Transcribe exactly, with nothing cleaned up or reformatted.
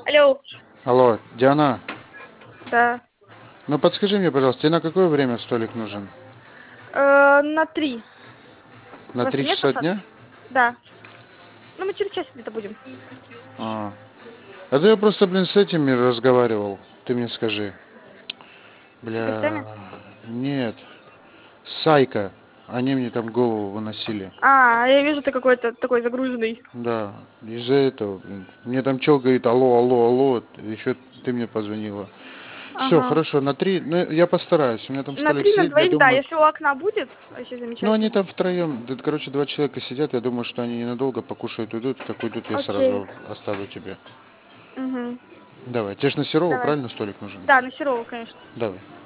Алло, Алло, Диана, да. ну подскажи мне, пожалуйста, тебе на какое время столик нужен? Э, на три. На Просто три нет часа посадки? дня? Да. Ну, мы через час где-то будем. А, а то я просто, блин, с этими разговаривал. Ты мне скажи. С Бля, гостями? нет, Сайка. Они мне там голову выносили. А, я вижу, ты какой-то такой загруженный. Да, из-за этого, блин. Мне там чел говорит, алло, алло, алло, еще ты мне позвонила. Все, Ага. хорошо, на три, ну я постараюсь. У меня там На столик три, на сидит, я двоих, да. думаю. Если у окна будет, вообще Ну они замечательно. там втроем, да, короче, два человека сидят, я думаю, что они ненадолго покушают, уйдут, как уйдут, я Окей. сразу оставлю тебе. Угу. Давай. Тебе ж на Серова Давай. правильно столик нужен? Да, на Серова, конечно. Давай.